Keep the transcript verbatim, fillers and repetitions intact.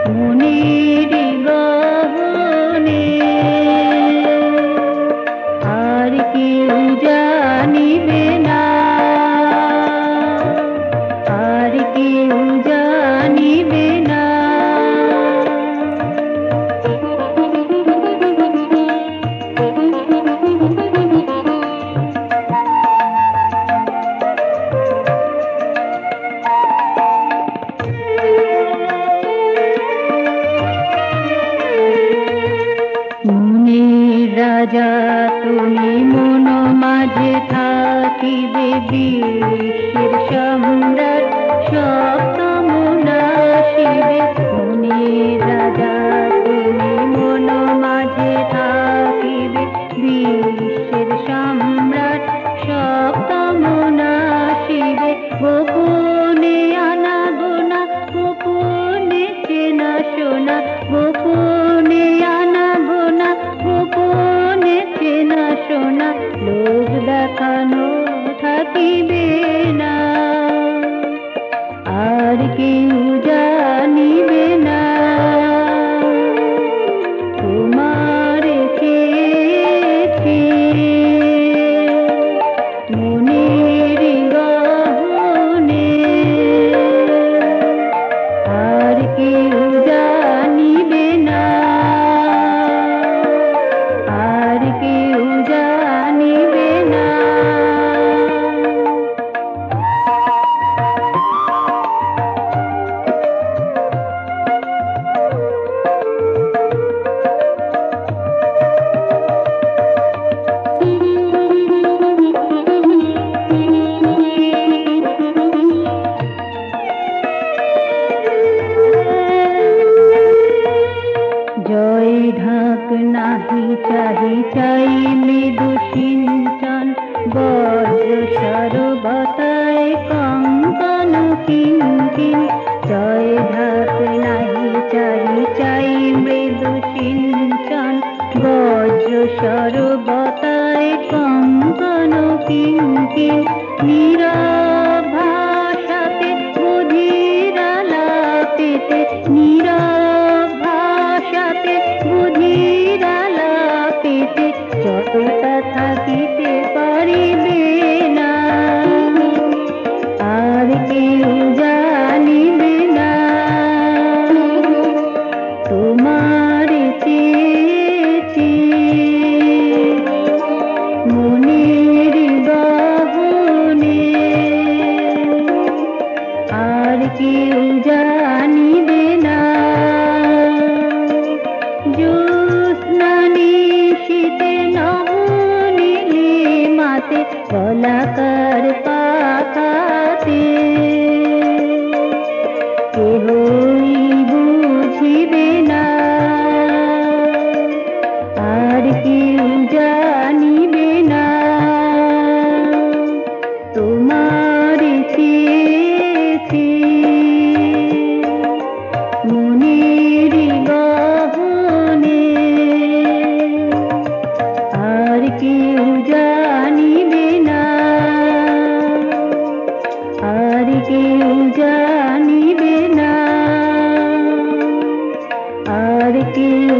মনের গহনে আর কেউ জানিবে না, আর কেউ জানিবে না। রাজা তুমি মন মাঝে থাকিবে, বিশ্বের সম্রাট সপ্তম নাসিবে। মনের রাজা তুমি মন মাঝে থাকিবে, বিশ্বের সম্রাট সপ্তম নাসিবে। গোপনে আনাগোনা, গোপনে চেনা শোনা, গোপনে আনাগোনা, গোপনে চেনা শোনা, লোক দেখানো থাকিবে না, আর কেউ জানিবে না। তোমার চেয়েছি মনের গহনে, আর কেউ জানিবে না, আর কেউ জানিবে না। জয় ঢাক নাহি চাহি চাই মৃদু সিঞ্চন, বজ্র সর্বতায় কঙ্কন কিঙ্কিণ। জয় ঢাক নাহি চাহি চাই মৃদু সিঞ্চন, বজ্র সর্বতায় কঙ্কন কিঙ্কিণ। নীরব ভাষাতে বুঝির আলাপেতে, নীরব ভাষাতে বুঝির আলাপেতে, যতটা থাকিতে পারিবে না, আর কেউ জানিবে না। তোমার চেয়েছি মনের গহনে, আর কেউ জানিবে না। জ্যোৎস্না নিশীথে নভ নীলিমাতে, কলাকার পাখাতে, কেহই বুঝিবে না, আর কেউ জানিবে না। তোমার চেয়েছি মনের গহনে, আর কেউ জানিবে না, আর কেউ জানিবে না, আর কেউ